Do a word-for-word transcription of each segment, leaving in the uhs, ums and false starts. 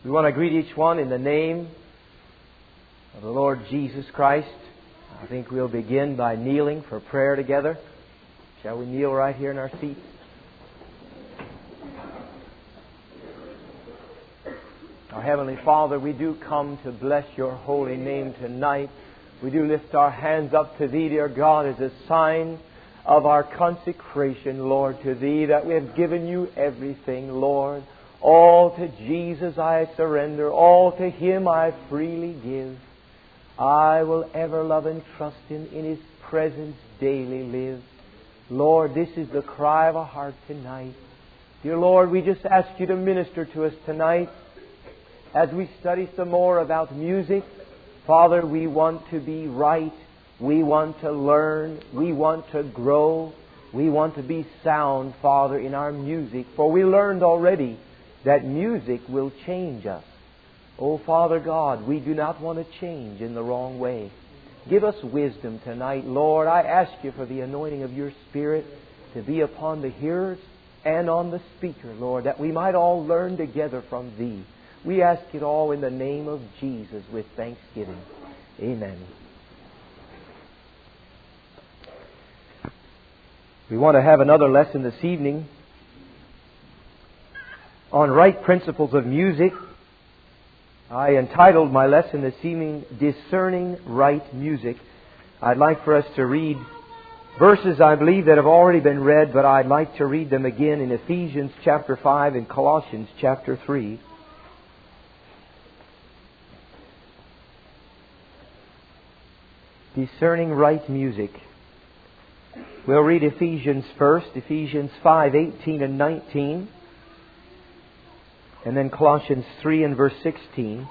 We want to greet each one in the name of the Lord Jesus Christ. I think we'll begin by kneeling for prayer together. Shall we kneel right here in our seats? Our Heavenly Father, we do come to bless Your holy name tonight. We do lift our hands up to Thee, dear God, as a sign of our consecration, Lord, to Thee, that we have given You everything, Lord. All to Jesus I surrender, all to Him I freely give. I will ever love and trust Him, in His presence daily live. Lord, this is the cry of our heart tonight. Dear Lord, we just ask You to minister to us tonight as we study some more about music. Father, we want to be right. We want to learn. We want to grow. We want to be sound, Father, in our music. For we learned already that music will change us. Oh, Father God, we do not want to change in the wrong way. Give us wisdom tonight, Lord. I ask You for the anointing of Your Spirit to be upon the hearers and on the speaker, Lord, that we might all learn together from Thee. We ask it all in the name of Jesus with thanksgiving. Amen. We want to have another lesson this evening on right principles of music. I entitled my lesson this evening, Discerning Right Music. I'd like for us to read verses, I believe, that have already been read, but I'd like to read them again in Ephesians chapter five and Colossians chapter three. Discerning right music. We'll read Ephesians first, Ephesians five, eighteen and nineteen. And then Colossians three and verse sixteen.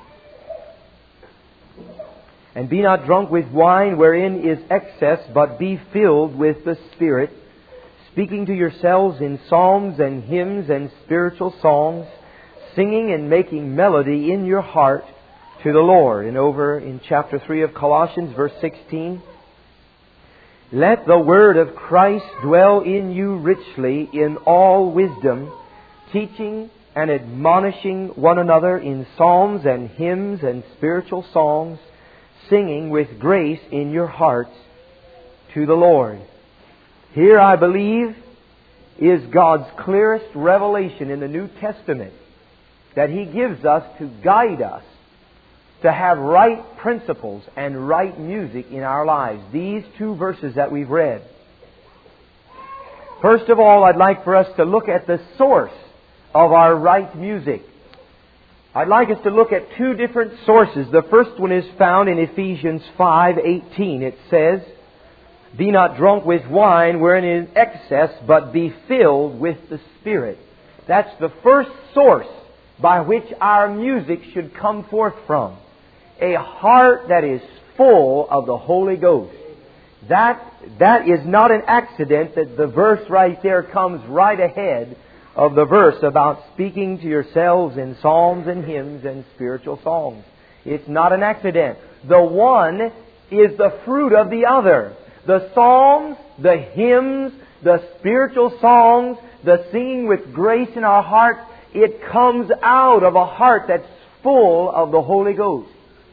And be not drunk with wine wherein is excess, but be filled with the Spirit, speaking to yourselves in psalms and hymns and spiritual songs, singing and making melody in your heart to the Lord. And over in chapter three of Colossians, verse sixteen. Let the word of Christ dwell in you richly in all wisdom, teaching and admonishing one another in psalms and hymns and spiritual songs, singing with grace in your hearts to the Lord. Here, I believe, is God's clearest revelation in the New Testament that He gives us to guide us to have right principles and right music in our lives. These two verses that we've read. First of all, I'd like for us to look at the source of our right music. I'd like us to look at two different sources. The first one is found in Ephesians five eighteen. It says, Be not drunk with wine wherein is excess, but be filled with the Spirit. That's the first source by which our music should come forth from. A heart that is full of the Holy Ghost. That, that is not an accident that the verse right there comes right ahead of the verse about speaking to yourselves in psalms and hymns and spiritual songs. It's not an accident. The one is the fruit of the other. The psalms, the hymns, the spiritual songs, the singing with grace in our hearts, it comes out of a heart that's full of the Holy Ghost.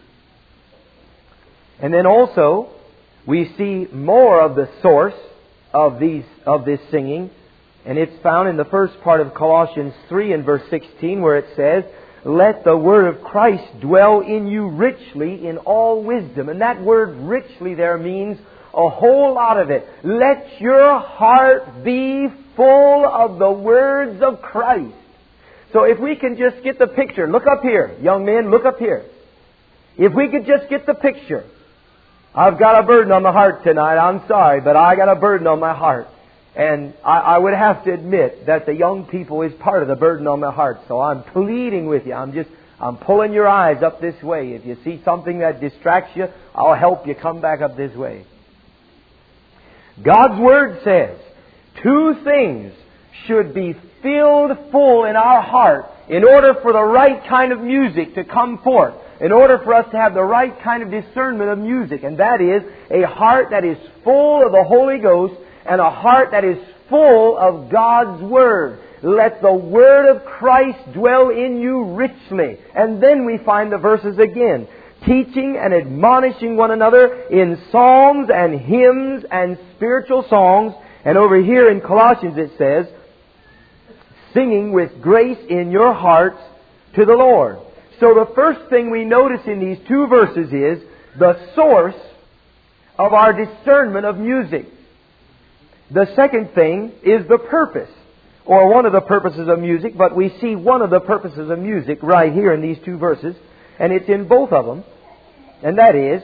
And then also, we see more of the source of these of this singing. And it's found in the first part of Colossians three and verse sixteen, where it says, Let the word of Christ dwell in you richly in all wisdom. And that word richly there means a whole lot of it. Let your heart be full of the words of Christ. So if we can just get the picture, look up here, young men, look up here. If we could just get the picture. I've got a burden on my heart tonight. I'm sorry, but I got a burden on my heart. And I, I would have to admit that the young people is part of the burden on my heart. So I'm pleading with you. I'm just, I'm pulling your eyes up this way. If you see something that distracts you, I'll help you come back up this way. God's Word says two things should be filled full in our heart in order for the right kind of music to come forth. In order for us to have the right kind of discernment of music. And that is a heart that is full of the Holy Ghost and a heart that is full of God's Word. Let the Word of Christ dwell in you richly. And then we find the verses again. Teaching and admonishing one another in psalms and hymns and spiritual songs. And over here in Colossians it says, singing with grace in your hearts to the Lord. So the first thing we notice in these two verses is the source of our discernment of music. The second thing is the purpose, or one of the purposes of music, but we see one of the purposes of music right here in these two verses, and it's in both of them, and that is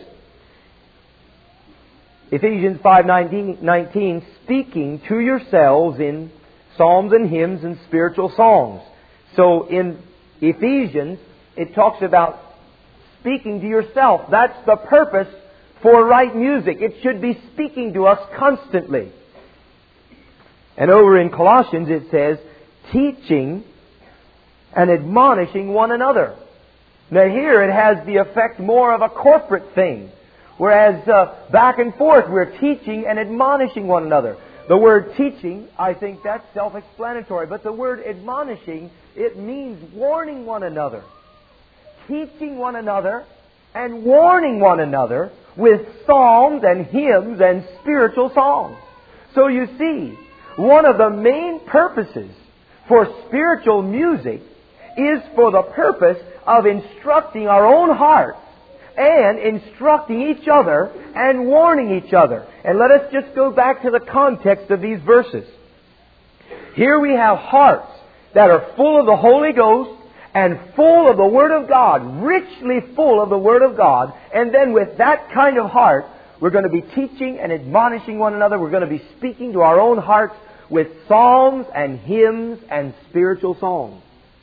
Ephesians five nineteen, speaking to yourselves in psalms and hymns and spiritual songs. So in Ephesians, it talks about speaking to yourself. That's the purpose for right music. It should be speaking to us constantly. And over in Colossians it says, teaching and admonishing one another. Now here it has the effect more of a corporate thing. Whereas uh, back and forth we're teaching and admonishing one another. The word teaching, I think that's self-explanatory. But the word admonishing, it means warning one another. Teaching one another and warning one another with psalms and hymns and spiritual songs. So you see, one of the main purposes for spiritual music is for the purpose of instructing our own hearts and instructing each other and warning each other. And let us just go back to the context of these verses. Here we have hearts that are full of the Holy Ghost and full of the Word of God, richly full of the Word of God. And then with that kind of heart, we're going to be teaching and admonishing one another. We're going to be speaking to our own hearts with psalms and hymns and spiritual songs.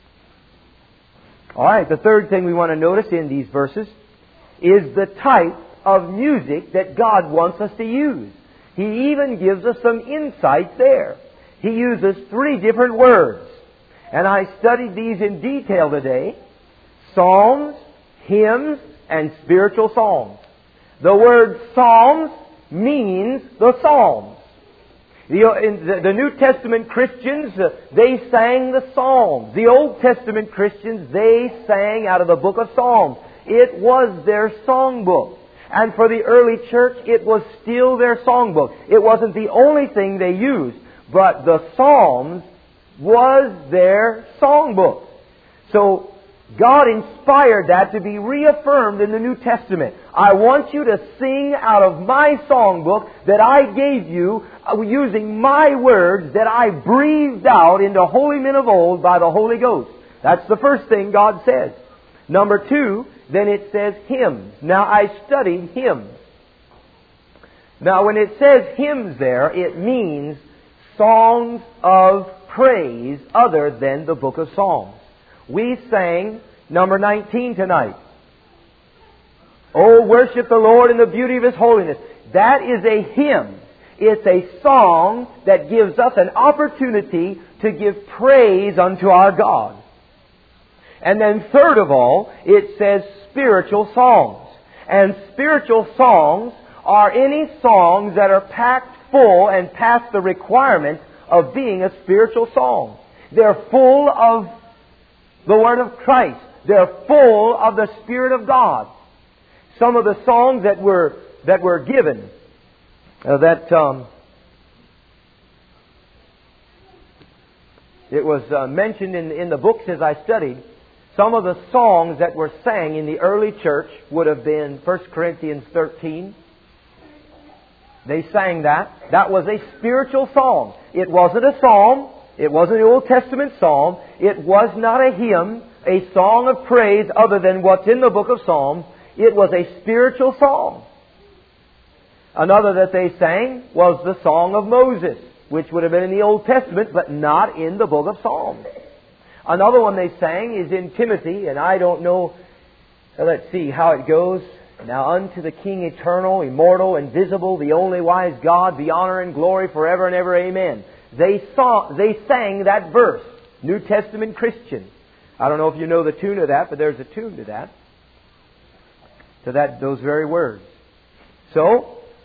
All right, the third thing we want to notice in these verses is the type of music that God wants us to use. He even gives us some insight there. He uses three different words. And I studied these in detail today. Psalms, hymns, and spiritual songs. The word psalms means the psalms. The, in the, the New Testament Christians, uh, they sang the Psalms. The Old Testament Christians, they sang out of the book of Psalms. It was their songbook. And for the early church, it was still their songbook. It wasn't the only thing they used, but the Psalms was their songbook. So God inspired that to be reaffirmed in the New Testament. I want you to sing out of my songbook that I gave you uh, using my words that I breathed out into holy men of old by the Holy Ghost. That's the first thing God says. Number two, then it says hymns. Now I studied hymns. Now when it says hymns there, it means songs of praise other than the book of Psalms. We sang number nineteen tonight. Oh, worship the Lord in the beauty of His holiness. That is a hymn. It's a song that gives us an opportunity to give praise unto our God. And then third of all, it says spiritual songs. And spiritual songs are any songs that are packed full and past the requirement of being a spiritual song. They're full of the Word of Christ. They're full of the Spirit of God. Some of the songs that were that were given, uh, that um, it was uh, mentioned in in the books as I studied. Some of the songs that were sang in the early church would have been First Corinthians thirteen. They sang that. That was a spiritual song. It wasn't a psalm. It wasn't an Old Testament psalm. It was not a hymn, a song of praise other than what's in the book of Psalms. It was a spiritual song. Another that they sang was the Song of Moses, which would have been in the Old Testament, but not in the book of Psalms. Another one they sang is in Timothy, and I don't know, let's see how it goes. Now unto the King eternal, immortal, invisible, the only wise God, be honor and glory forever and ever. Amen. They saw, they sang that verse. New Testament Christians. I don't know if you know the tune of that, but there's a tune to that. To that, those very words. So,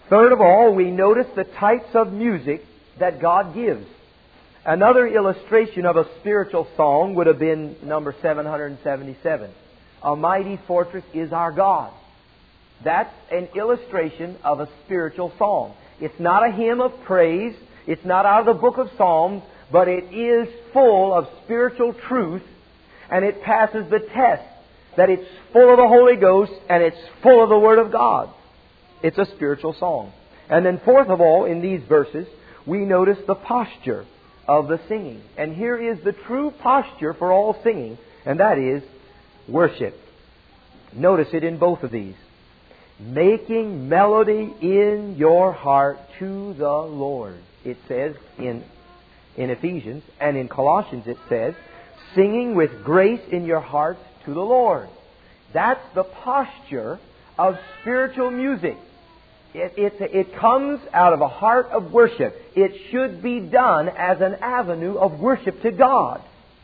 Third of all, we notice the types of music that God gives. Another illustration of a spiritual song would have been number seven hundred seventy-seven. A mighty fortress is our God. That's an illustration of a spiritual song. It's not a hymn of praise. It's not out of the book of Psalms, but it is full of spiritual truth, and it passes the test that it's full of the Holy Ghost and it's full of the Word of God. It's a spiritual song. And then fourth of all, in these verses, we notice the posture of the singing. And here is the true posture for all singing, and that is worship. Notice it in both of these. Making melody in your heart to the Lord. It says in, in Ephesians, and in Colossians it says, singing with grace in your hearts to the Lord. That's the posture of spiritual music. It, it, it comes out of a heart of worship. It should be done as an avenue of worship to God.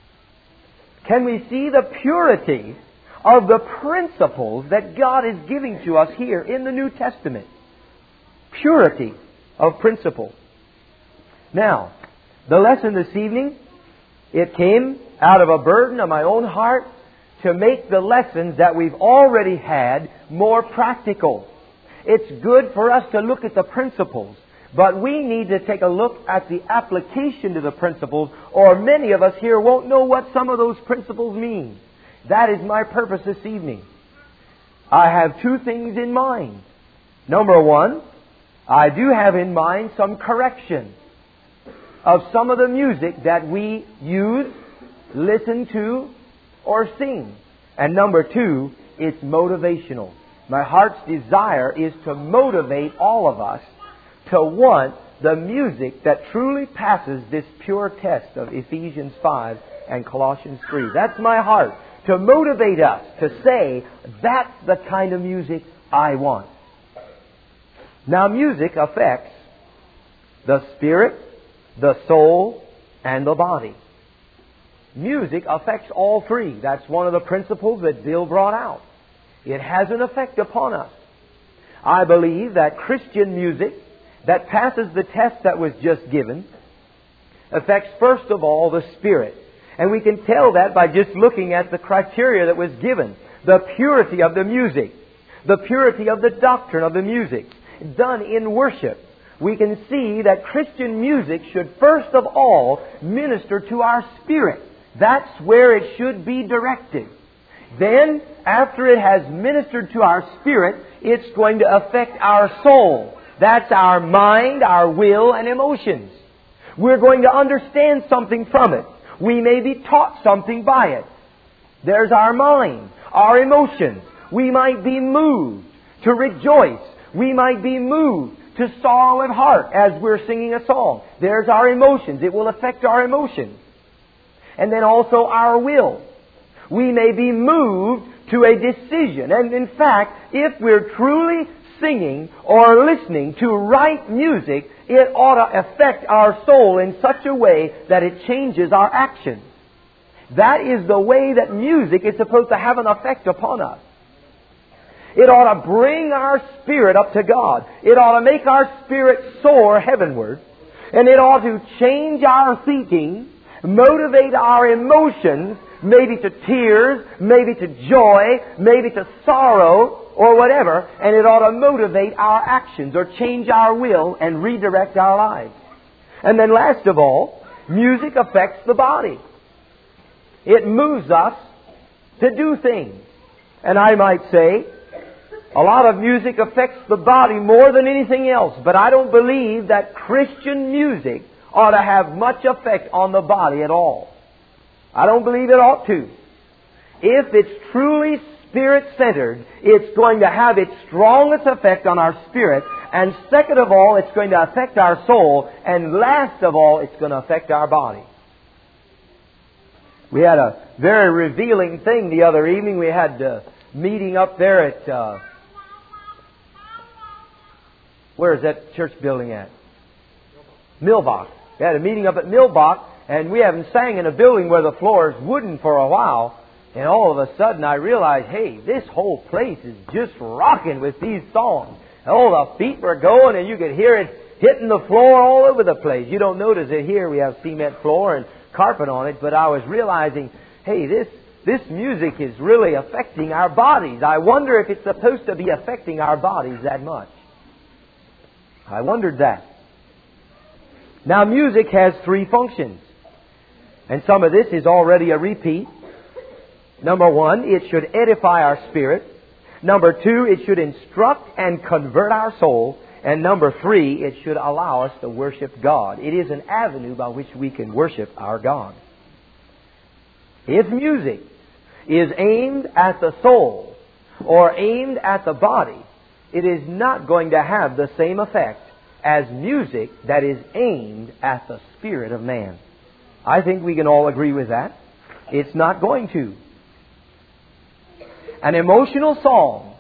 Can we see the purity of the principles that God is giving to us here in the New Testament? Purity of principle. Now, the lesson this evening, it came out of a burden of my own heart to make the lessons that we've already had more practical. It's good for us to look at the principles, but we need to take a look at the application to the principles, or many of us here won't know what some of those principles mean. That is my purpose this evening. I have two things in mind. Number one, I do have in mind some correction of some of the music that we use, listen to, or sing. And number two, it's motivational. My heart's desire is to motivate all of us to want the music that truly passes this pure test of Ephesians five and Colossians three. That's my heart. To motivate us to say, that's the kind of music I want. Now, music affects the spirit, the soul, and the body. Music affects all three. That's one of the principles that Bill brought out. It has an effect upon us. I believe that Christian music that passes the test that was just given affects, first of all, the spirit. And we can tell that by just looking at the criteria that was given. The purity of the music. The purity of the doctrine of the music. Done in worship. We can see that Christian music should first of all minister to our spirit. That's where it should be directed. Then, after it has ministered to our spirit, it's going to affect our soul. That's our mind, our will, and emotions. We're going to understand something from it. We may be taught something by it. There's our mind, our emotions. We might be moved to rejoice. We might be moved to sorrow at heart as we're singing a song. There's our emotions. It will affect our emotions. And then also our will. We may be moved to a decision. And in fact, if we're truly singing or listening to right music, it ought to affect our soul in such a way that it changes our actions. That is the way that music is supposed to have an effect upon us. It ought to bring our spirit up to God. It ought to make our spirit soar heavenward. And it ought to change our thinking, motivate our emotions, maybe to tears, maybe to joy, maybe to sorrow, or whatever, and it ought to motivate our actions or change our will and redirect our lives. And then last of all, music affects the body. It moves us to do things. And I might say, a lot of music affects the body more than anything else, but I don't believe that Christian music ought to have much effect on the body at all. I don't believe it ought to. If it's truly Spirit-centered, it's going to have its strongest effect on our spirit, and second of all, it's going to affect our soul, and last of all, it's going to affect our body. We had a very revealing thing the other evening. We had a meeting up there at, uh, where is that church building at? Millbach. We had a meeting up at Millbach, and we haven't sang in a building where the floor is wooden for a while. And all of a sudden I realized, hey, this whole place is just rocking with these songs. oh, the feet were going and you could hear it hitting the floor all over the place. You don't notice it here. We have cement floor and carpet on it, but I was realizing, hey, this this music is really affecting our bodies. I wonder if it's supposed to be affecting our bodies that much. I wondered that. Now, music has three functions. And some of this is already a repeat. Number one, it should edify our spirit. Number two, it should instruct and convert our soul. And number three, it should allow us to worship God. It is an avenue by which we can worship our God. If music is aimed at the soul or aimed at the body, it is not going to have the same effect as music that is aimed at the spirit of man. I think we can all agree with that. It's not going to. An emotional song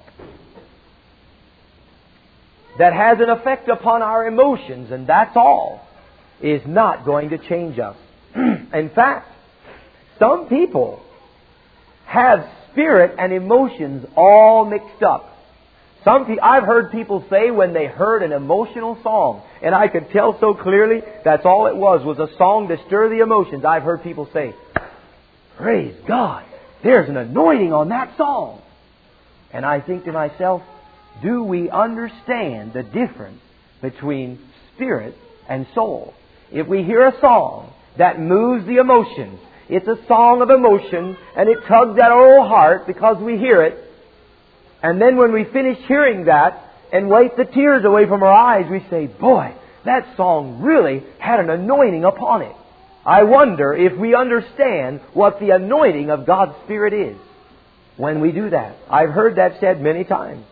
that has an effect upon our emotions, and that's all, is not going to change us. In fact, some people have spirit and emotions all mixed up. Some pe- I've heard people say when they heard an emotional song, and I could tell so clearly that's all it was, was a song to stir the emotions. I've heard people say, praise God, there's an anointing on that song. And I think to myself, do we understand the difference between spirit and soul? If we hear a song that moves the emotions, it's a song of emotion, and it tugs at our old heart because we hear it. And then when we finish hearing that and wipe the tears away from our eyes, we say, boy, that song really had an anointing upon it. I wonder if we understand what the anointing of God's Spirit is when we do that. I've heard that said many times.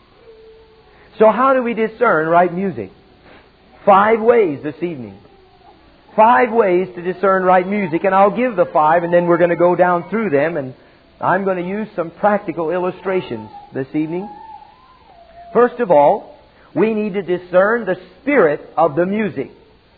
So how do we discern right music? Five ways this evening. Five ways to discern right music, and I'll give the five, and then we're going to go down through them, and I'm going to use some practical illustrations this evening. First of all, we need to discern the spirit of the music.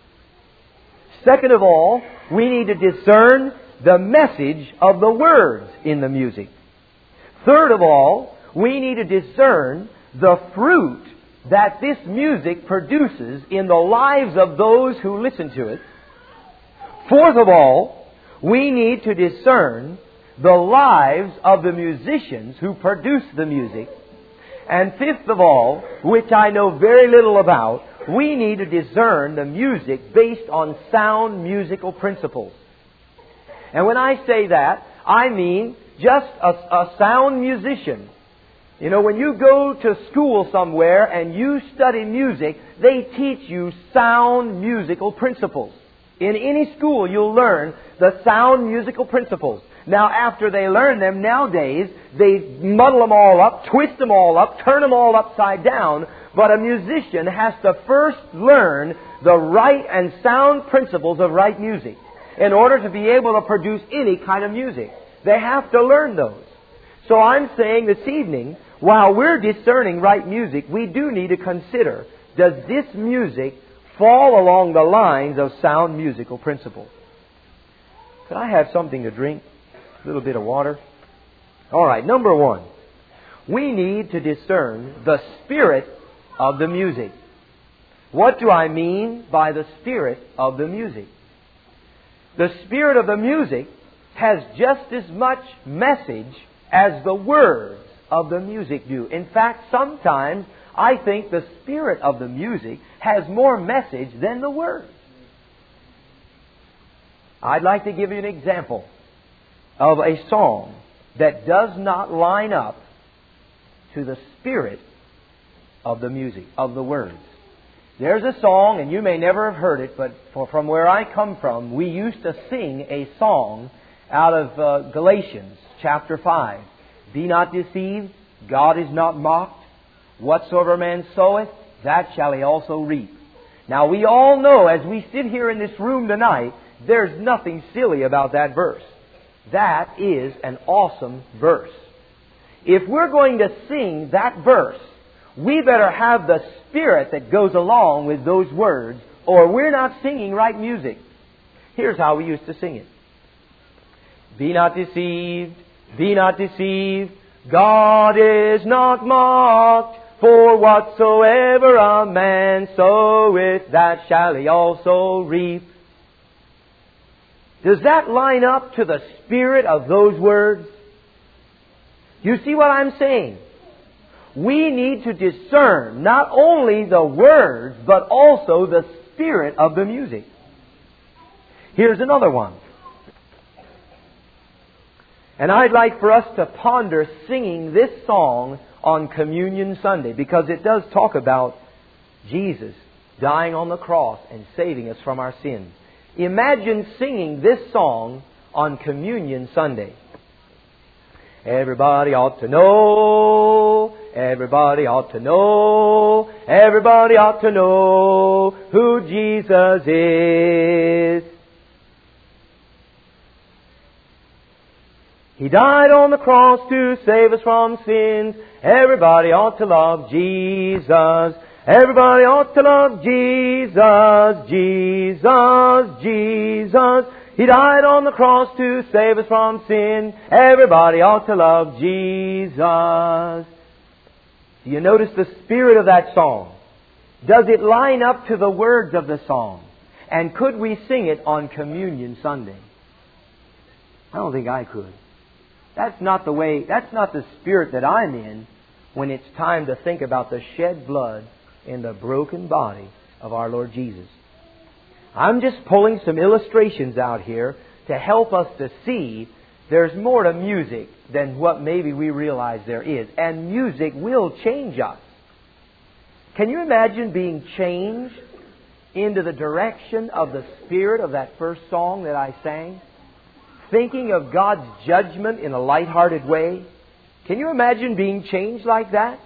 Second of all, we need to discern the message of the words in the music. Third of all, we need to discern the fruit that this music produces in the lives of those who listen to it. Fourth of all, we need to discern the lives of the musicians who produce the music. And fifth of all, which I know very little about, we need to discern the music based on sound musical principles. And when I say that, I mean just a, a sound musician. You know, when you go to school somewhere and you study music, they teach you sound musical principles. In any school, you'll learn the sound musical principles. Now, after they learn them, nowadays, they muddle them all up, twist them all up, turn them all upside down. But a musician has to first learn the right and sound principles of right music in order to be able to produce any kind of music. They have to learn those. So I'm saying this evening, while we're discerning right music, we do need to consider, does this music fall along the lines of sound musical principles? Could I have something to drink? A little bit of water? All right, number one. We need to discern the spirit of the music. What do I mean by the spirit of the music? The spirit of the music has just as much message as the words of the music do. In fact, sometimes I think the spirit of the music has more message than the words. I'd like to give you an example of a song that does not line up to the spirit of the music, of the words. There's a song, and you may never have heard it, but for, from where I come from, we used to sing a song out of uh, Galatians chapter five. Be not deceived, God is not mocked. Whatsoever man soweth, that shall he also reap. Now we all know, as we sit here in this room tonight, there's nothing silly about that verse. That is an awesome verse. If we're going to sing that verse, we better have the spirit that goes along with those words, or we're not singing right music. Here's how we used to sing it. Be not deceived, be not deceived, God is not mocked. For whatsoever a man soweth, that shall he also reap. Does that line up to the spirit of those words? You see what I'm saying? We need to discern not only the words, but also the spirit of the music. Here's another one. And I'd like for us to ponder singing this song on Communion Sunday, because it does talk about Jesus dying on the cross and saving us from our sins. Imagine singing this song on Communion Sunday. Everybody ought to know, everybody ought to know, everybody ought to know who Jesus is. He died on the cross to save us from sins. Everybody ought to love Jesus. Everybody ought to love Jesus, Jesus, Jesus. He died on the cross to save us from sin. Everybody ought to love Jesus. Do you notice the spirit of that song? Does it line up to the words of the song? And could we sing it on Communion Sunday? I don't think I could. That's not the way, that's not the spirit that I'm in when it's time to think about the shed blood in the broken body of our Lord Jesus. I'm just pulling some illustrations out here to help us to see there's more to music than what maybe we realize there is. And music will change us. Can you imagine being changed into the direction of the spirit of that first song that I sang? Thinking of God's judgment in a light-hearted way? Can you imagine being changed like that?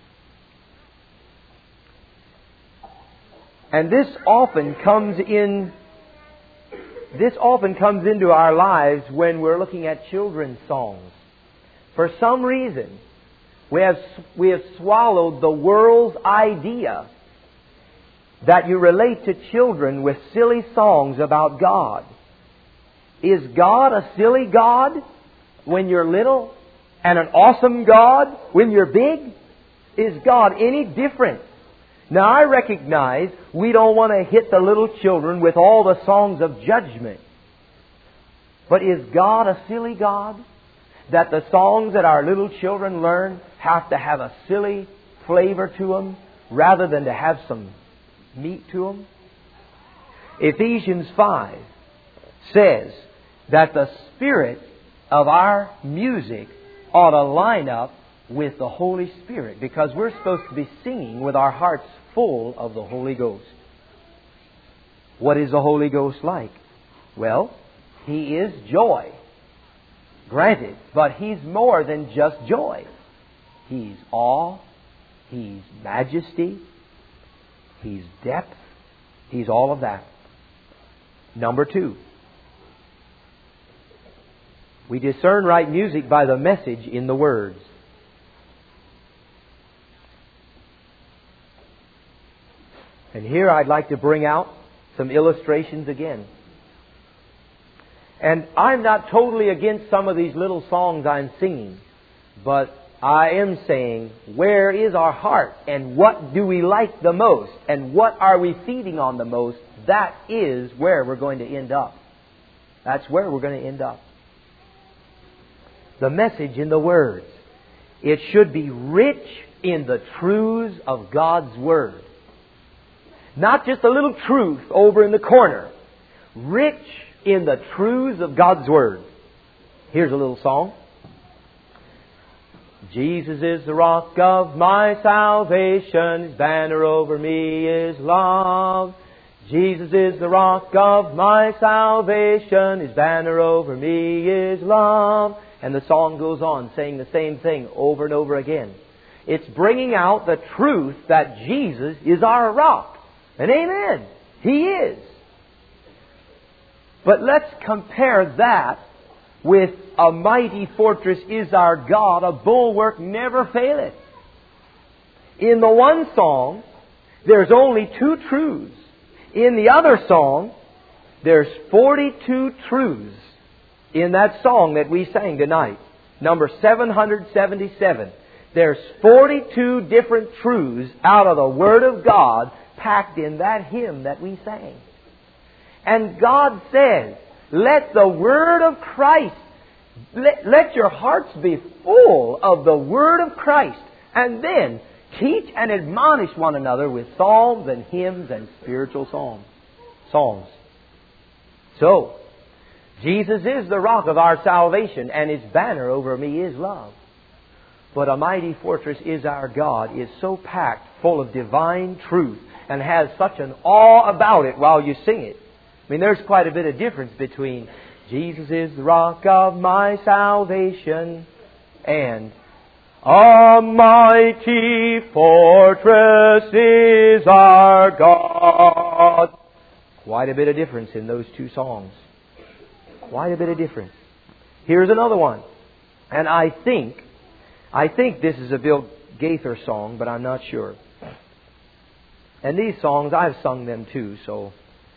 And this often comes in, this often comes into our lives when we're looking at children's songs. For some reason, we have, we have swallowed the world's idea that you relate to children with silly songs about God. Is God a silly God when you're little and an awesome God when you're big? Is God any different? Now, I recognize we don't want to hit the little children with all the songs of judgment. But is God a silly God? That the songs that our little children learn have to have a silly flavor to them rather than to have some meat to them? Ephesians five says that the spirit of our music ought to line up with the Holy Spirit, because we're supposed to be singing with our hearts full of the Holy Ghost. What is the Holy Ghost like? Well, He is joy. Granted, but He's more than just joy. He's awe. He's majesty. He's depth. He's all of that. Number two, we discern right music by the message in the words. And here I'd like to bring out some illustrations again. And I'm not totally against some of these little songs I'm singing, but I am saying, where is our heart? And what do we like the most? And what are we feeding on the most? That is where we're going to end up. That's where we're going to end up. The message in the words. It should be rich in the truths of God's Word. Not just a little truth over in the corner. Rich in the truths of God's Word. Here's a little song. Jesus is the rock of my salvation. His banner over me is love. Jesus is the rock of my salvation. His banner over me is love. And the song goes on saying the same thing over and over again. It's bringing out the truth that Jesus is our rock. And amen. He is. But let's compare that with a mighty fortress is our God, a bulwark never faileth. In the one song, there's only two truths. In the other song, there's forty-two truths in that song that we sang tonight. Number seven hundred seventy-seven. There's forty-two different truths out of the Word of God packed in that hymn that we sang. And God says, let the Word of Christ, let, let your hearts be full of the Word of Christ, and then teach and admonish one another with psalms and hymns and spiritual psalms. Psalms. So, Jesus is the rock of our salvation, and His banner over me is love. But a mighty fortress is our God, is so packed full of divine truth, and has such an awe about it while you sing it. I mean, there's quite a bit of difference between Jesus is the rock of my salvation and a mighty fortress is our God. Quite a bit of difference in those two songs. Quite a bit of difference. Here's another one. And I think, I think this is a Bill Gaither song, but I'm not sure. And these songs, I've sung them too, so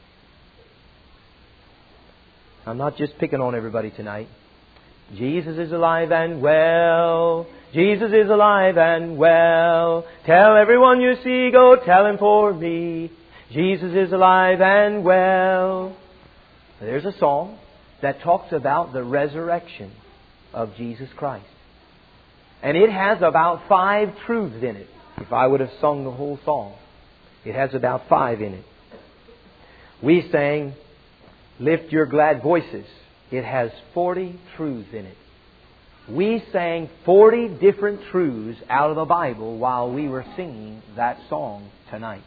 I'm not just picking on everybody tonight. Jesus is alive and well. Jesus is alive and well. Tell everyone you see, go tell him for me. Jesus is alive and well. There's a song that talks about the resurrection of Jesus Christ. And it has about five truths in it. If I would have sung the whole song, it has about five in it. We sang, Lift Your Glad Voices. It has forty truths in it. We sang forty different truths out of the Bible while we were singing that song tonight.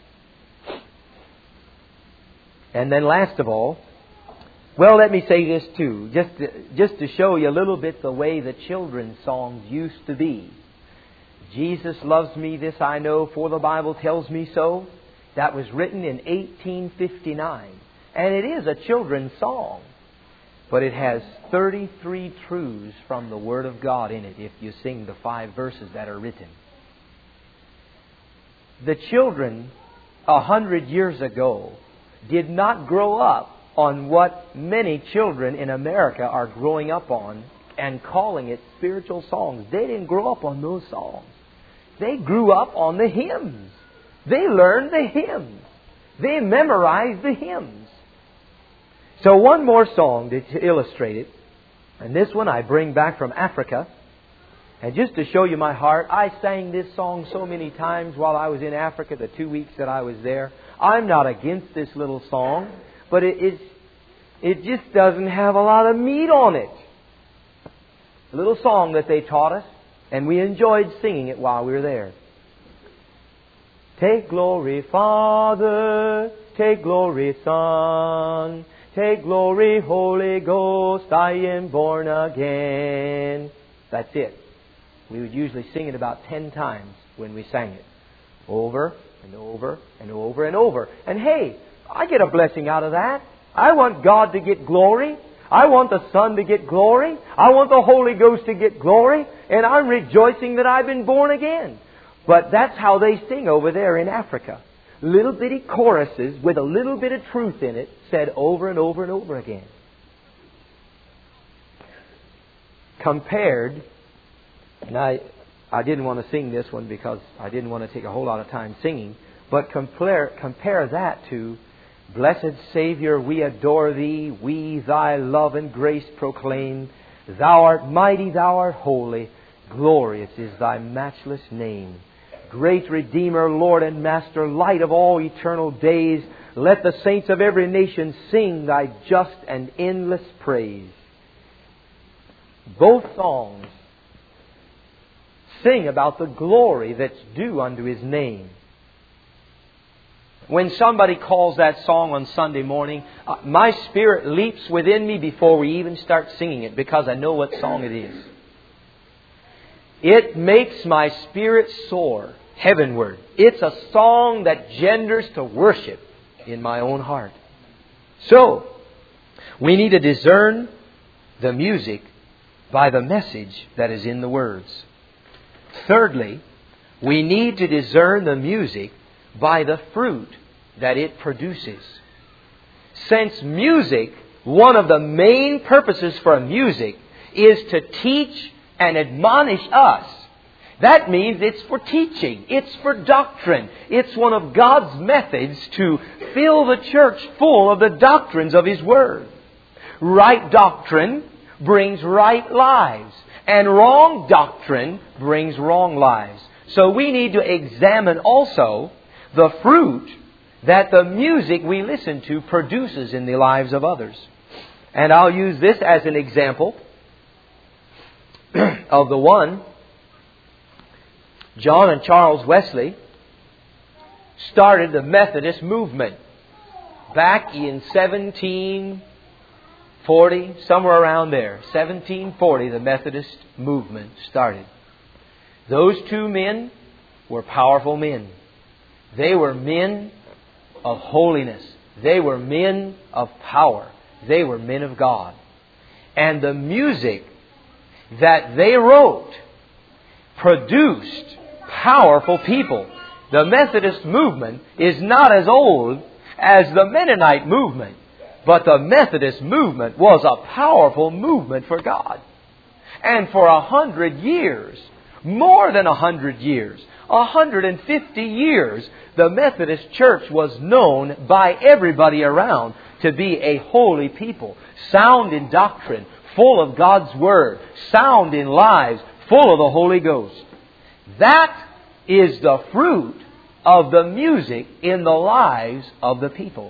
And then last of all, well, let me say this too, just to, just to show you a little bit the way the children's songs used to be. Jesus loves me, this I know, for the Bible tells me so. That was written in eighteen fifty-nine. And it is a children's song. But it has thirty-three truths from the Word of God in it if you sing the five verses that are written. The children a hundred years ago did not grow up on what many children in America are growing up on and calling it spiritual songs. They didn't grow up on those songs. They grew up on the hymns. They learned the hymns. They memorized the hymns. So one more song to, to illustrate it. And this one I bring back from Africa. And just to show you my heart, I sang this song so many times while I was in Africa, the two weeks that I was there. I'm not against this little song, but it, it, it just doesn't have a lot of meat on it. A little song that they taught us, and we enjoyed singing it while we were there. Take glory, Father, take glory, Son, take glory, Holy Ghost, I am born again. That's it. We would usually sing it about ten times when we sang it. Over and over and over and over. And hey, I get a blessing out of that. I want God to get glory. I want the Son to get glory. I want the Holy Ghost to get glory. And I'm rejoicing that I've been born again. But that's how they sing over there in Africa. Little bitty choruses with a little bit of truth in it, said over and over and over again. Compared, and I, I didn't want to sing this one because I didn't want to take a whole lot of time singing, but compare, compare that to, Blessed Savior, we adore Thee, we Thy love and grace proclaim. Thou art mighty, Thou art holy, glorious is Thy matchless name. Great Redeemer, Lord and Master, light of all eternal days, let the saints of every nation sing Thy just and endless praise. Both songs sing about the glory that's due unto His name. When somebody calls that song on Sunday morning, uh, my spirit leaps within me before we even start singing it because I know what song it is. It makes my spirit soar heavenward. It's a song that genders to worship in my own heart. So, we need to discern the music by the message that is in the words. Thirdly, we need to discern the music by the fruit that it produces. Since music, one of the main purposes for music is to teach and admonish us. That means it's for teaching. It's for doctrine. It's one of God's methods to fill the church full of the doctrines of His Word. Right doctrine brings right lives. And wrong doctrine brings wrong lives. So we need to examine also the fruit that the music we listen to produces in the lives of others. And I'll use this as an example of the one. John and Charles Wesley started the Methodist movement back in seventeen forty, somewhere around there. seventeen forty, the Methodist movement started. Those two men were powerful men. They were men of holiness. They were men of power. They were men of God. And the music that they wrote produced powerful people. The Methodist movement is not as old as the Mennonite movement, but the Methodist movement was a powerful movement for God. And for a hundred years, more than a hundred years, a hundred and fifty years, the Methodist Church was known by everybody around to be a holy people, sound in doctrine, full of God's Word, sound in lives, full of the Holy Ghost. That is the fruit of the music in the lives of the people.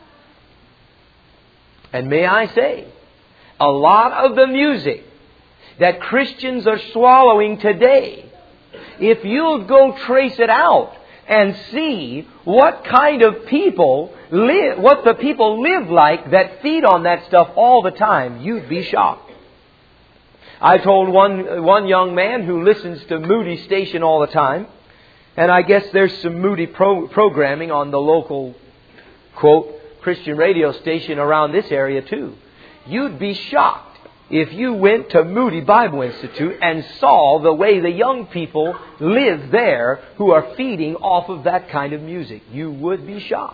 And may I say, a lot of the music that Christians are swallowing today, if you'll go trace it out and see what kind of people live, what the people live like that feed on that stuff all the time, you'd be shocked. I told one, one young man who listens to Moody Station all the time, and I guess there's some Moody pro- programming on the local, quote, Christian radio station around this area too. You'd be shocked if you went to Moody Bible Institute and saw the way the young people live there who are feeding off of that kind of music. You would be shocked.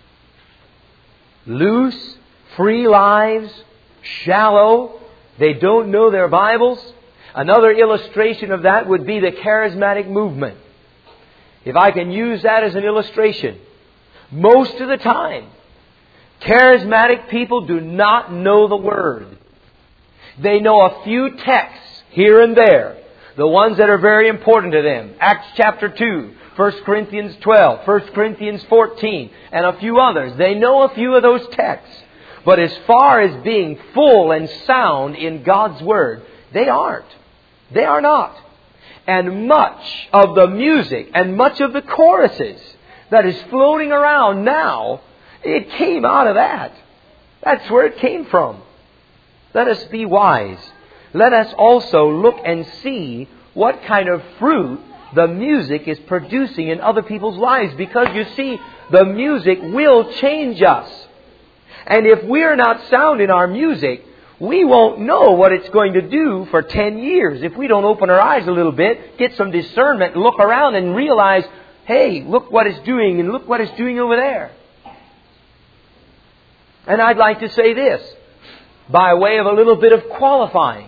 Loose, free lives, shallow. They don't know their Bibles. Another illustration of that would be the charismatic movement. If I can use that as an illustration, most of the time, charismatic people do not know the Word. They know a few texts here and there. The ones that are very important to them. Acts chapter two, First Corinthians twelve, First Corinthians fourteen, and a few others. They know a few of those texts. But as far as being full and sound in God's Word, they aren't. They are not. And much of the music and much of the choruses that is floating around now, it came out of that. That's where it came from. Let us be wise. Let us also look and see what kind of fruit the music is producing in other people's lives. Because you see, the music will change us. And if we're not sound in our music, we won't know what it's going to do for ten years. If we don't open our eyes a little bit, get some discernment, look around and realize, hey, look what it's doing and look what it's doing over there. And I'd like to say this, by way of a little bit of qualifying.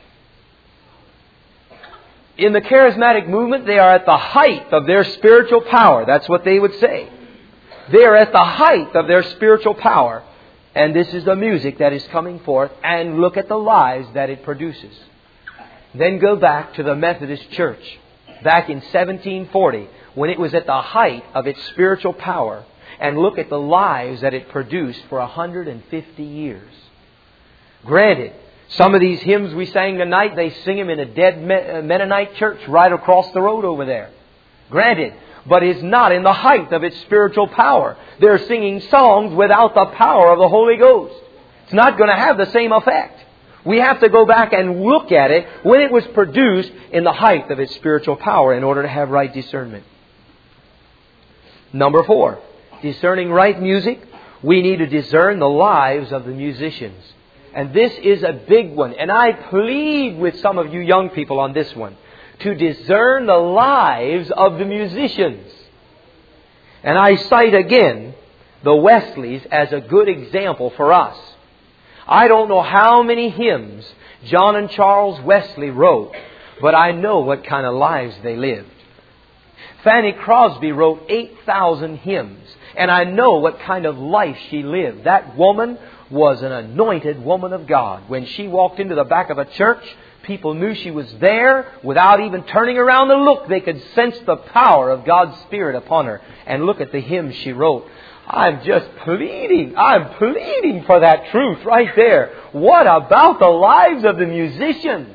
In the charismatic movement, they are at the height of their spiritual power. That's what they would say. They are at the height of their spiritual power. And this is the music that is coming forth. And look at the lives that it produces. Then go back to the Methodist Church. Back in seventeen forty, when it was at the height of its spiritual power. And look at the lives that it produced for one hundred fifty years. Granted, some of these hymns we sang tonight, they sing them in a dead Mennonite church right across the road over there. Granted, but it's not in the height of its spiritual power. They're singing songs without the power of the Holy Ghost. It's not going to have the same effect. We have to go back and look at it when it was produced in the height of its spiritual power in order to have right discernment. Number four, discerning right music, we need to discern the lives of the musicians. And this is a big one. And I plead with some of you young people on this one to discern the lives of the musicians. And I cite again the Wesleys as a good example for us. I don't know how many hymns John and Charles Wesley wrote, but I know what kind of lives they lived. Fanny Crosby wrote eight thousand hymns, and I know what kind of life she lived. That woman was an anointed woman of God. When she walked into the back of a church, people knew she was there. Without even turning around to look, they could sense the power of God's Spirit upon her. And look at the hymns she wrote. I'm just pleading, I'm pleading for that truth right there. What about the lives of the musicians?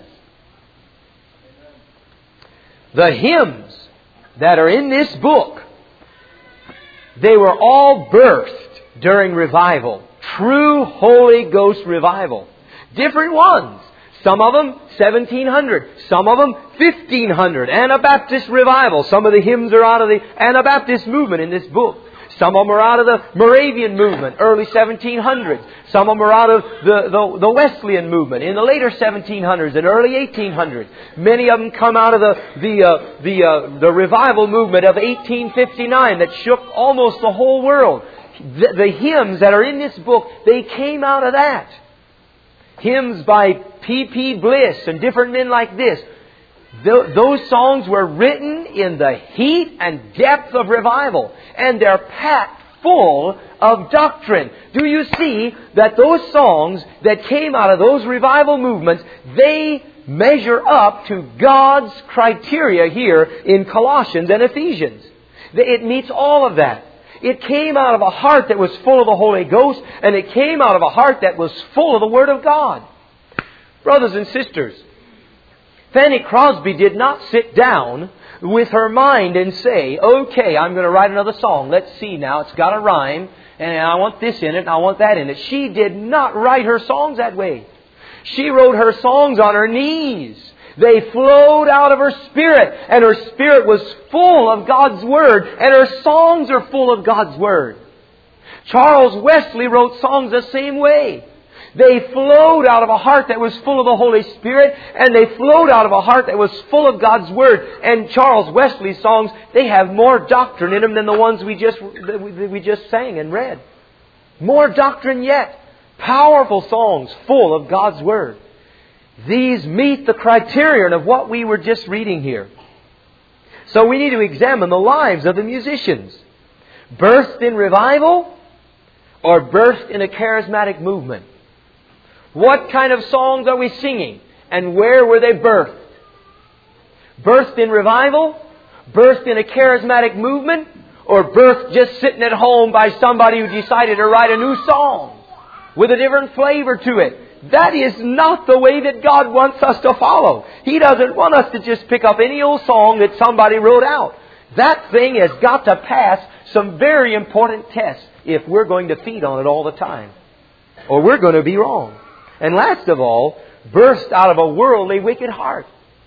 The hymns that are in this book, they were all birthed during revival. True Holy Ghost revival. Different ones. Some of them seventeen hundred. Some of them fifteen hundred. Anabaptist revival. Some of the hymns are out of the Anabaptist movement in this book. Some of them are out of the Moravian movement, early seventeen hundreds. Some of them are out of the, the, the Wesleyan movement in the later seventeen hundreds and early eighteen hundreds. Many of them come out of the the uh, the, uh, the revival movement of eighteen fifty-nine that shook almost the whole world. The, the hymns that are in this book, they came out of that. Hymns by P P Bliss and different men like this. Th- those songs were written in the heat and depth of revival. And they're packed full of doctrine. Do you see that those songs that came out of those revival movements, they measure up to God's criteria here in Colossians and Ephesians. It meets all of that. It came out of a heart that was full of the Holy Ghost, and it came out of a heart that was full of the Word of God. Brothers and sisters, Fanny Crosby did not sit down with her mind and say, okay, I'm going to write another song. Let's see now. It's got a rhyme, and I want this in it, and I want that in it. She did not write her songs that way. She wrote her songs on her knees. They flowed out of her spirit, and her spirit was full of God's Word, and her songs are full of God's Word. Charles Wesley wrote songs the same way. They flowed out of a heart that was full of the Holy Spirit, and they flowed out of a heart that was full of God's Word. And Charles Wesley's songs, they have more doctrine in them than the ones we just, that we just sang and read. More doctrine yet. Powerful songs full of God's Word. These meet the criterion of what we were just reading here. So we need to examine the lives of the musicians. Birthed in revival or birthed in a charismatic movement? What kind of songs are we singing? And where were they birthed? Birthed in revival? Birthed in a charismatic movement? Or birthed just sitting at home by somebody who decided to write a new song with a different flavor to it? That is not the way that God wants us to follow. He doesn't want us to just pick up any old song that somebody wrote out. That thing has got to pass some very important tests if we're going to feed on it all the time. Or we're going to be wrong. And last of all, burst out of a worldly, wicked heart.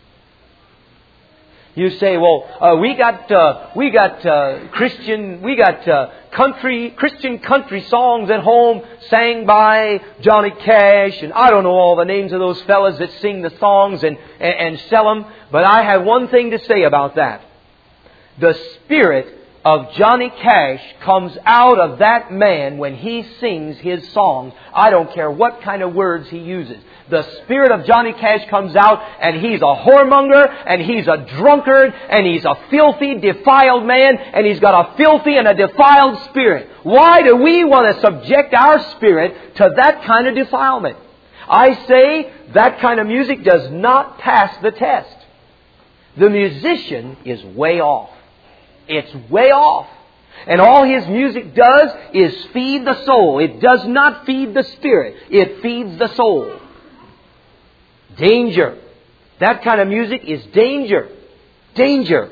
You say, well, uh, we got uh, we got uh, Christian we got uh, country Christian country songs at home sang by Johnny Cash, and I don't know all the names of those fellas that sing the songs and, and, and sell them. But I have one thing to say about that: the spirit of Johnny Cash comes out of that man when he sings his songs. I don't care what kind of words he uses. The spirit of Johnny Cash comes out, and he's a whoremonger, and he's a drunkard, and he's a filthy, defiled man, and he's got a filthy and a defiled spirit. Why do we want to subject our spirit to that kind of defilement? I say that kind of music does not pass the test. The musician is way off. It's way off. And all his music does is feed the soul. It does not feed the spirit. It feeds the soul. Danger. That kind of music is danger. Danger.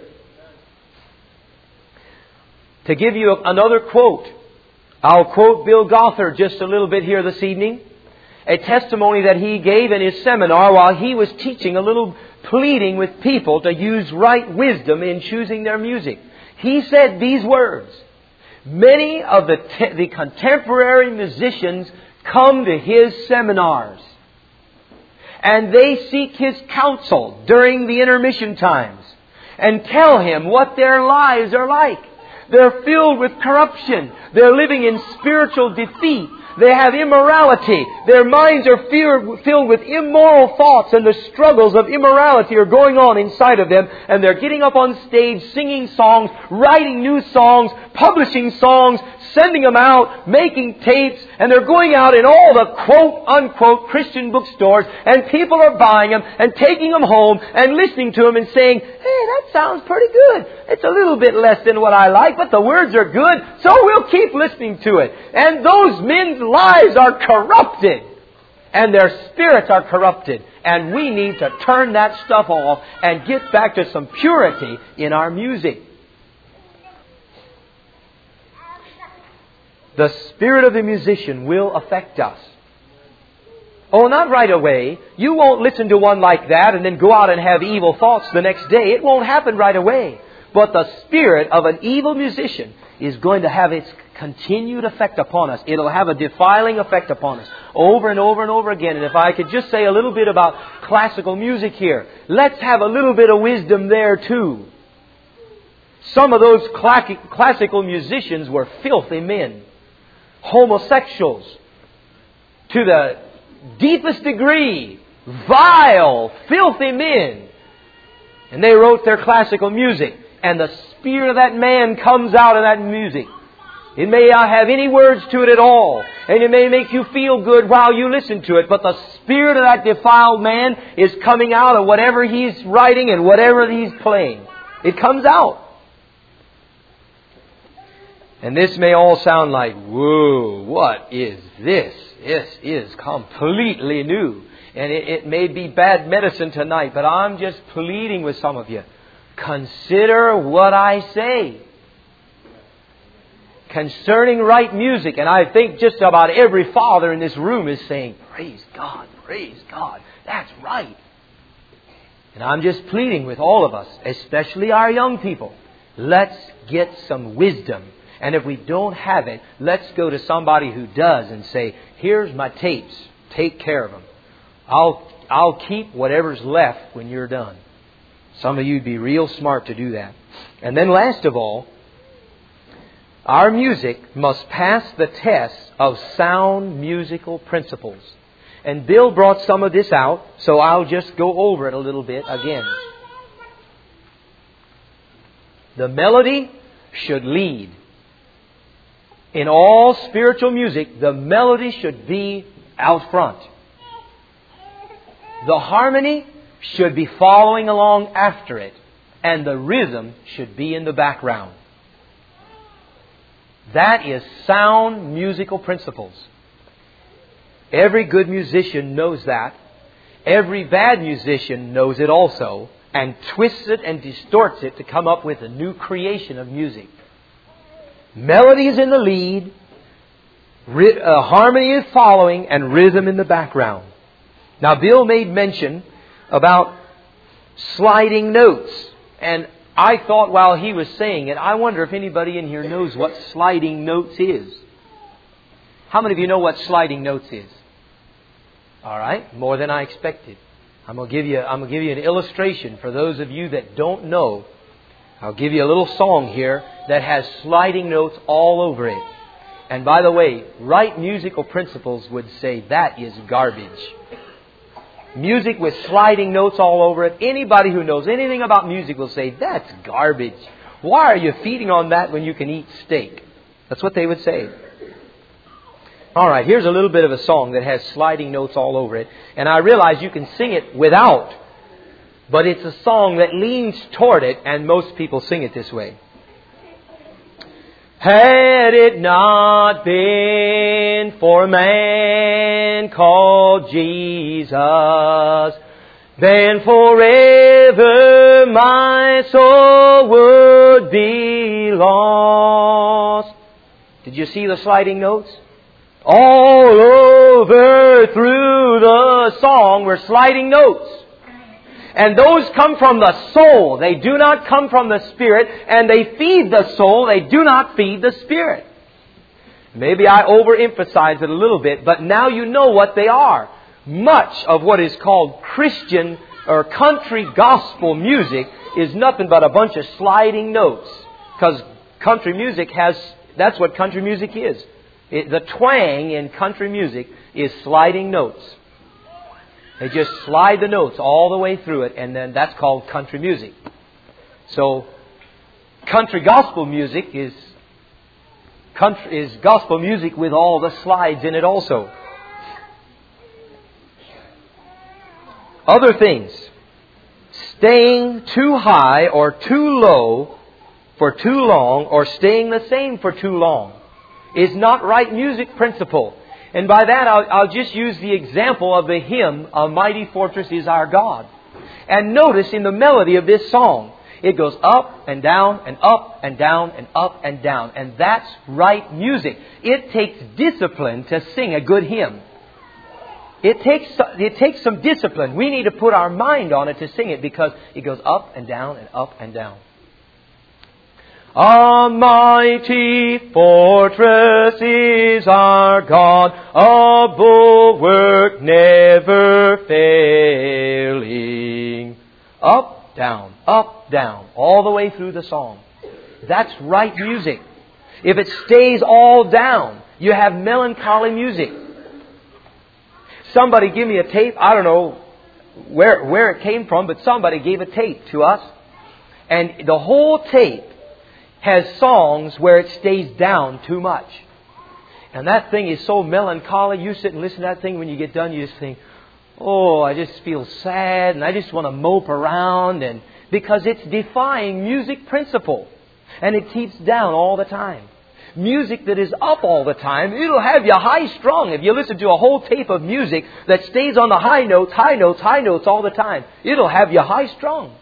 To give you another quote, I'll quote Bill Gothard just a little bit here this evening. A testimony that he gave in his seminar while he was teaching a little pleading with people to use right wisdom in choosing their music. He said these words: many of the, te- the contemporary musicians come to his seminars, and they seek his counsel during the intermission times and tell him what their lives are like. They're filled with corruption. They're living in spiritual defeat. They have immorality. Their minds are filled with immoral thoughts, and the struggles of immorality are going on inside of them. And they're getting up on stage, singing songs, writing new songs, publishing songs, sending them out, making tapes, and they're going out in all the quote-unquote Christian bookstores, and people are buying them and taking them home and listening to them and saying, hey, that sounds pretty good. It's a little bit less than what I like, but the words are good, so we'll keep listening to it. And those men's lives are corrupted, and their spirits are corrupted. And we need to turn that stuff off and get back to some purity in our music. The spirit of the musician will affect us. Oh, not right away. You won't listen to one like that and then go out and have evil thoughts the next day. It won't happen right away. But the spirit of an evil musician is going to have its continued effect upon us. It'll have a defiling effect upon us over and over and over again. And if I could just say a little bit about classical music here, let's have a little bit of wisdom there too. Some of those classical musicians were filthy men. Homosexuals to the deepest degree, vile, filthy men. And they wrote their classical music, and the spirit of that man comes out of that music. It may not have any words to it at all, and it may make you feel good while you listen to it, but the spirit of that defiled man is coming out of whatever he's writing and whatever he's playing. It comes out. And this may all sound like, whoa, what is this? This is completely new. And it, it may be bad medicine tonight, but I'm just pleading with some of you. Consider what I say. Concerning right music, and I think just about every father in this room is saying, praise God, praise God, that's right. And I'm just pleading with all of us, especially our young people. Let's get some wisdom. And if we don't have it, let's go to somebody who does and say, here's my tapes. Take care of them. I'll, I'll keep whatever's left when you're done. Some of you would be real smart to do that. And then last of all, our music must pass the test of sound musical principles. And Bill brought some of this out, so I'll just go over it a little bit again. The melody should lead. In all spiritual music, the melody should be out front. The harmony should be following along after it. And the rhythm should be in the background. That is sound musical principles. Every good musician knows that. Every bad musician knows it also, and twists it and distorts it to come up with a new creation of music. Melody is in the lead, ry- uh, harmony is following, and rhythm in the background. Now, Bill made mention about sliding notes. And I thought while he was saying it, I wonder if anybody in here knows what sliding notes is. How many of you know what sliding notes is? All right, more than I expected. I'm going to give you, I'm going to give you an illustration for those of you that don't know. I'll give you a little song here that has sliding notes all over it. And by the way, right musical principles would say that is garbage. Music with sliding notes all over it. Anybody who knows anything about music will say, that's garbage. Why are you feeding on that when you can eat steak? That's what they would say. All right, here's a little bit of a song that has sliding notes all over it. And I realize you can sing it without. But it's a song that leans toward it, and most people sing it this way. Had it not been for a man called Jesus, then forever my soul would be lost. Did you see the sliding notes? All over through the song were sliding notes. And those come from the soul. They do not come from the Spirit. And they feed the soul. They do not feed the Spirit. Maybe I overemphasize it a little bit, but now you know what they are. Much of what is called Christian or country gospel music is nothing but a bunch of sliding notes. Because country music has, that's what country music is. It, the twang in country music is sliding notes. They just slide the notes all the way through it, and then that's called country music. So, country gospel music is country is gospel music with all the slides in it also. Other things. Staying too high or too low for too long, or staying the same for too long, is not right music principle. And by that I'll, I'll just use the example of the hymn, "A Mighty Fortress is Our God." And notice in the melody of this song, it goes up and down and up and down and up and down. And that's right music. It takes discipline to sing a good hymn. It takes, it takes some discipline. We need to put our mind on it to sing it, because it goes up and down and up and down. A mighty fortress is our God, a bulwark never failing. Up, down, up, down, all the way through the song. That's right music. If it stays all down, you have melancholy music. Somebody give me a tape. I don't know where, where it came from, but somebody gave a tape to us. And the whole tape has songs where it stays down too much. And that thing is so melancholy. You sit and listen to that thing. When you get done, you just think, oh, I just feel sad, and I just want to mope around. And because it's defying music principle. And it keeps down all the time. Music that is up all the time, it'll have you high strung. If you listen to a whole tape of music that stays on the high notes, high notes, high notes all the time, it'll have you high strung.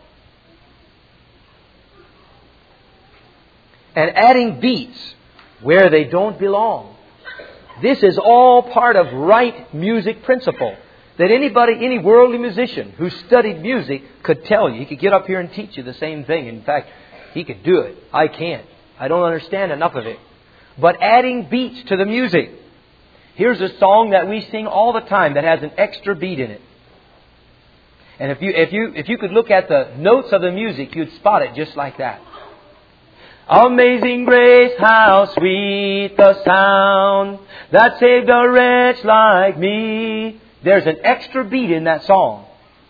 And adding beats where they don't belong. This is all part of right music principle that anybody, any worldly musician who studied music could tell you. He could get up here and teach you the same thing. In fact, he could do it. I can't. I don't understand enough of it. But adding beats to the music. Here's a song that we sing all the time that has an extra beat in it. And if you if you if you could look at the notes of the music, you'd spot it just like that. Amazing grace, how sweet the sound that saved a wretch like me. There's an extra beat in that song.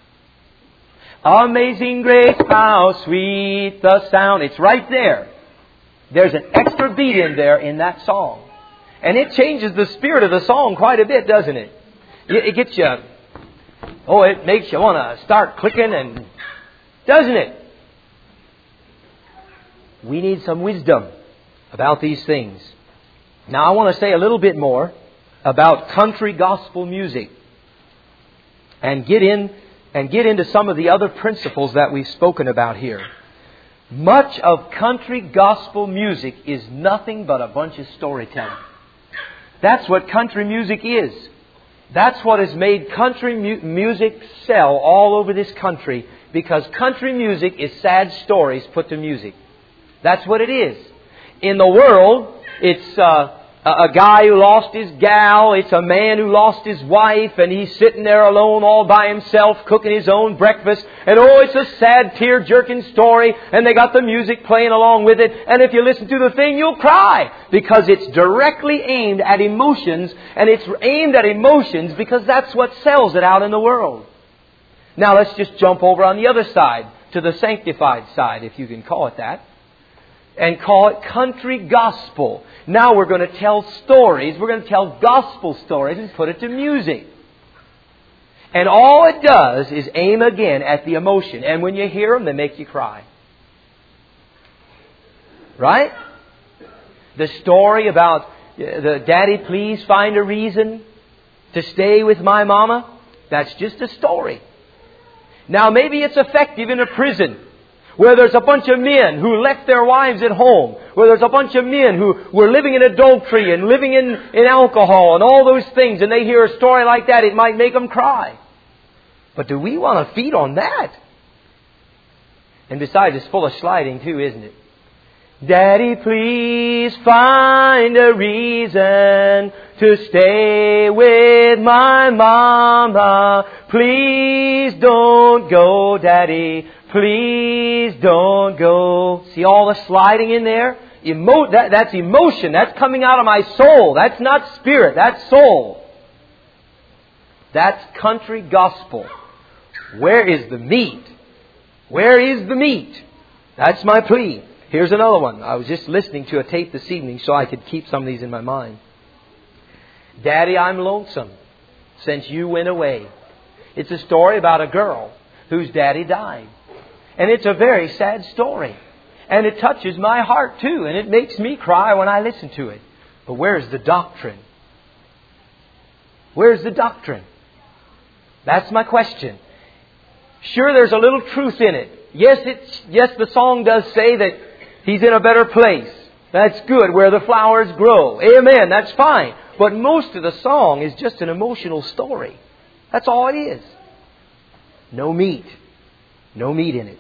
Amazing grace, how sweet the sound. It's right there. There's an extra beat in there in that song. And it changes the spirit of the song quite a bit, doesn't it? It gets you, oh, it makes you want to start clicking, and doesn't it? We need some wisdom about these things. Now I want to say a little bit more about country gospel music. And get in and get into some of the other principles that we've spoken about here. Much of country gospel music is nothing but a bunch of storytelling. That's what country music is. That's what has made country mu- music sell all over this country, because country music is sad stories put to music. That's what it is. In the world, it's uh, a guy who lost his gal. It's a man who lost his wife, and he's sitting there alone all by himself cooking his own breakfast. And oh, it's a sad, tear-jerking story, and they got the music playing along with it. And if you listen to the thing, you'll cry, because it's directly aimed at emotions, and it's aimed at emotions because that's what sells it out in the world. Now let's just jump over on the other side, to the sanctified side, if you can call it that. And call it country gospel. Now we're going to tell stories. We're going to tell gospel stories and put it to music. And all it does is aim again at the emotion. And when you hear them, they make you cry. Right? The story about the Daddy, please find a reason to stay with my mama. That's just a story. Now maybe it's effective in a prison, where there's a bunch of men who left their wives at home, where there's a bunch of men who were living in adultery and living in, in alcohol and all those things, and they hear a story like that, it might make them cry. But do we want to feed on that? And besides, it's full of sliding too, isn't it? Daddy, please find a reason to stay with my mama. Please don't go, Daddy. Please don't go. See all the sliding in there? emo- that, that's emotion. That's coming out of my soul. That's not spirit. That's soul. That's country gospel. Where is the meat? Where is the meat? That's my plea. Here's another one. I was just listening to a tape this evening so I could keep some of these in my mind. Daddy, I'm lonesome since you went away. It's a story about a girl whose daddy died. And it's a very sad story. And it touches my heart too. And it makes me cry when I listen to it. But where's the doctrine? Where's the doctrine? That's my question. Sure, there's a little truth in it. Yes, it's, yes, the song does say that he's in a better place. That's good, where the flowers grow. Amen, that's fine. But most of the song is just an emotional story. That's all it is. No meat. No meat in it.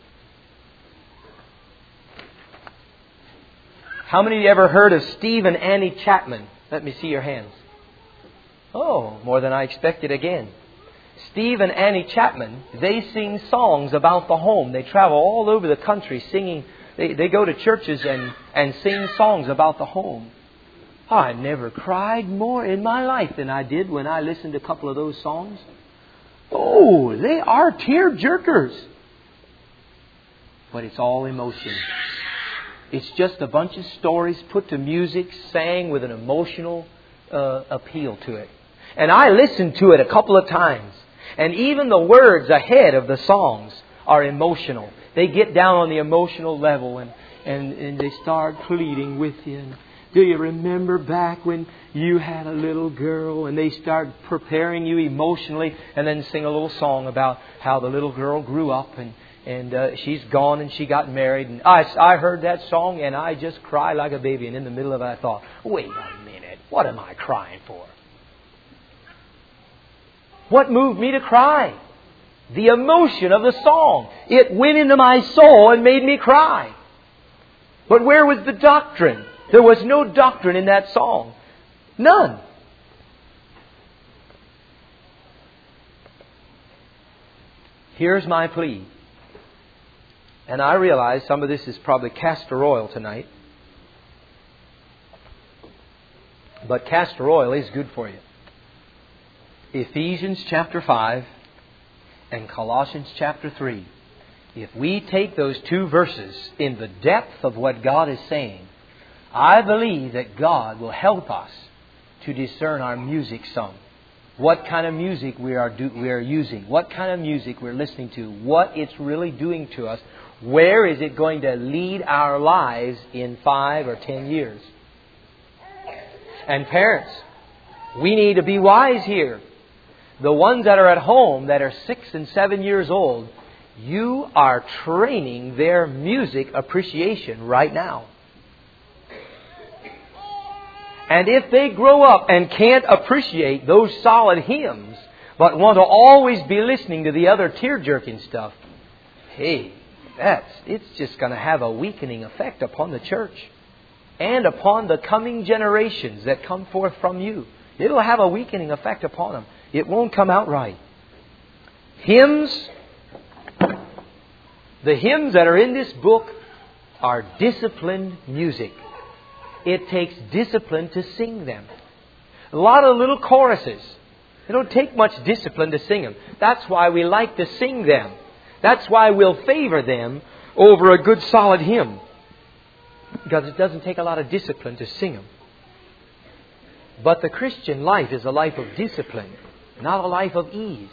How many of you ever heard of Steve and Annie Chapman? Let me see your hands. Oh, more than I expected again. Steve and Annie Chapman, they sing songs about the home. They travel all over the country singing. They, they go to churches and, and sing songs about the home. I never cried more in my life than I did when I listened to a couple of those songs. Oh, they are tear jerkers. But it's all emotion. It's just a bunch of stories put to music, sang with an emotional uh, appeal to it. And I listened to it a couple of times. And even the words ahead of the songs are emotional. They get down on the emotional level and, and, and they start pleading with you. And do you remember back when you had a little girl? And they start preparing you emotionally and then sing a little song about how the little girl grew up and, and uh, she's gone and she got married. And I, I heard that song and I just cried like a baby. And in the middle of it I thought, wait a minute, what am I crying for? What moved me to cry? The emotion of the song. It went into my soul and made me cry. But where was the doctrine? There was no doctrine in that song. None. Here's my plea. And I realize some of this is probably castor oil tonight. But castor oil is good for you. Ephesians chapter five and Colossians chapter three. If we take those two verses in the depth of what God is saying, I believe that God will help us to discern our music some. What kind of music we are do, we are using. What kind of music we're listening to. What it's really doing to us. Where is it going to lead our lives in five or ten years? And parents, we need to be wise here. The ones that are at home that are six and seven years old, you are training their music appreciation right now. And if they grow up and can't appreciate those solid hymns, but want to always be listening to the other tear-jerking stuff, hey, that's it's just going to have a weakening effect upon the church and upon the coming generations that come forth from you. It'll have a weakening effect upon them. It won't come out right. Hymns, the hymns that are in this book are disciplined music. It takes discipline to sing them. A lot of little choruses. They don't take much discipline to sing them. That's why we like to sing them. That's why we'll favor them over a good solid hymn. Because it doesn't take a lot of discipline to sing them. But the Christian life is a life of discipline, not a life of ease.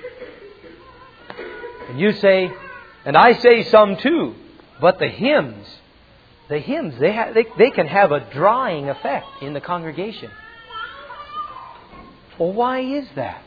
And you say, and I say some too, but the hymns, the hymns, they, ha- they, they can have a drying effect in the congregation. Well, why is that?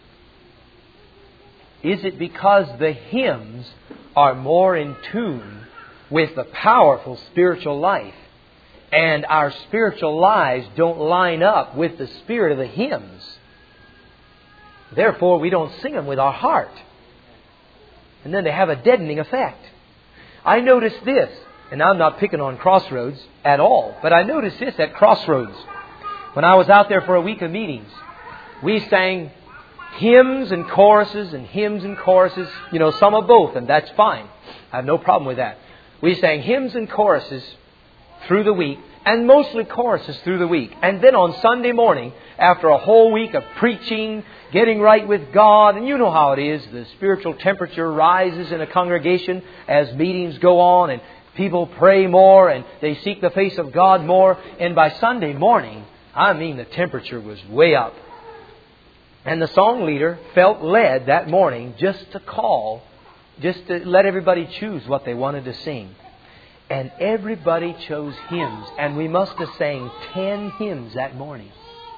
Is it because the hymns are more in tune with the powerful spiritual life? And our spiritual lives don't line up with the spirit of the hymns. Therefore, we don't sing them with our heart. And then they have a deadening effect. I noticed this, and I'm not picking on Crossroads at all, but I noticed this at Crossroads. When I was out there for a week of meetings, we sang hymns and choruses and hymns and choruses. You know, some of both, and that's fine. I have no problem with that. We sang hymns and choruses through the week, and mostly choruses through the week. And then on Sunday morning, after a whole week of preaching, getting right with God, and you know how it is, the spiritual temperature rises in a congregation as meetings go on, and people pray more, and they seek the face of God more. And by Sunday morning, I mean the temperature was way up. And the song leader felt led that morning just to call, just to let everybody choose what they wanted to sing. And everybody chose hymns. And we must have sang ten hymns that morning.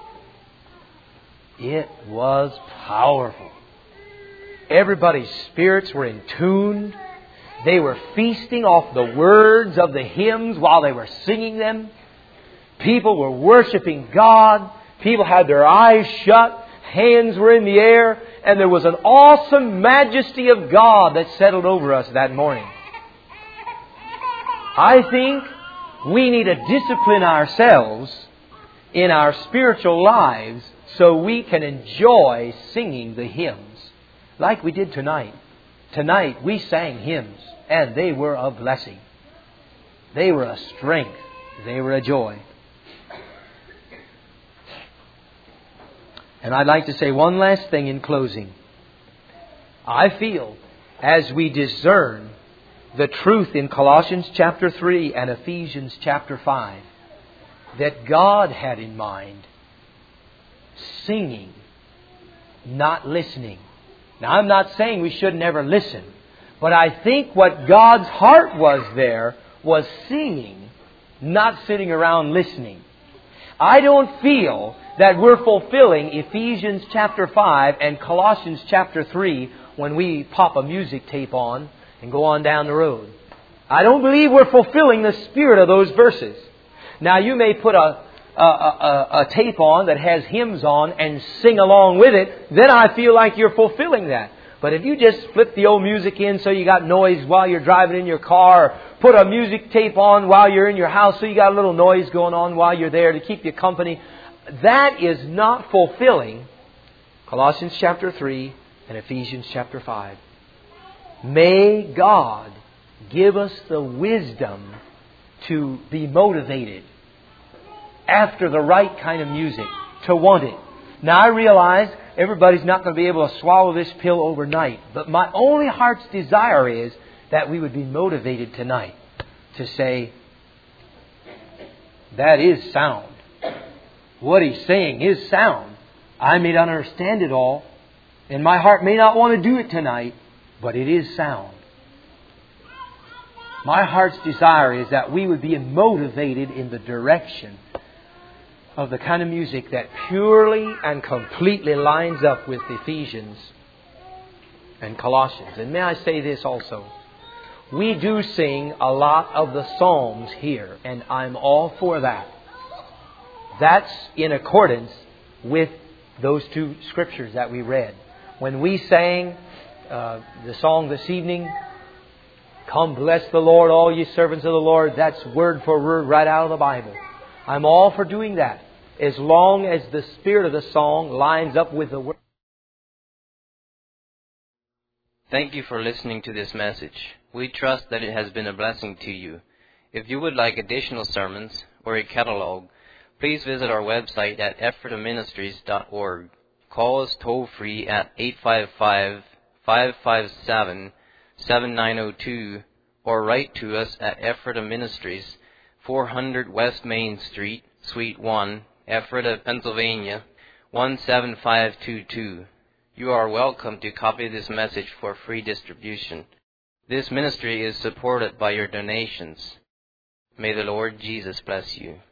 It was powerful. Everybody's spirits were in tune. They were feasting off the words of the hymns while they were singing them. People were worshiping God. People had their eyes shut. Hands were in the air. And there was an awesome majesty of God that settled over us that morning. I think we need to discipline ourselves in our spiritual lives so we can enjoy singing the hymns like we did tonight. Tonight we sang hymns, and they were a blessing. They were a strength. They were a joy. And I'd like to say one last thing in closing. I feel as we discern the truth in Colossians chapter three and Ephesians chapter five, that God had in mind singing, not listening. Now, I'm not saying we should never listen, but I think what God's heart was there was singing, not sitting around listening. I don't feel that we're fulfilling Ephesians chapter five and Colossians chapter three when we pop a music tape on and go on down the road. I don't believe we're fulfilling the spirit of those verses. Now, you may put a, a, a, a tape on that has hymns on and sing along with it. Then I feel like you're fulfilling that. But if you just flip the old music in so you got noise while you're driving in your car, or put a music tape on while you're in your house so you got a little noise going on while you're there to keep you company, that is not fulfilling Colossians chapter three and Ephesians chapter five. May God give us the wisdom to be motivated after the right kind of music, to want it. Now, I realize everybody's not going to be able to swallow this pill overnight, but my only heart's desire is that we would be motivated tonight to say, that is sound. What he's saying is sound. I may not understand it all, and my heart may not want to do it tonight, but it is sound. My heart's desire is that we would be motivated in the direction of the kind of music that purely and completely lines up with Ephesians and Colossians. And may I say this also. We do sing a lot of the Psalms here, and I'm all for that. That's in accordance with those two scriptures that we read. When we sang uh, the song this evening, "Come bless the Lord, all ye servants of the Lord," that's word for word right out of the Bible. I'm all for doing that, as long as the spirit of the song lines up with the word. Thank you for listening to this message. We trust that it has been a blessing to you. If you would like additional sermons or a catalog, please visit our website at ephrata ministries dot org. Call us toll-free at eight five five, five five seven, seven nine zero two or write to us at Ephrata Ministries, four hundred West Main Street, Suite one, Ephrata, Pennsylvania, one seven five two two. You are welcome to copy this message for free distribution. This ministry is supported by your donations. May the Lord Jesus bless you.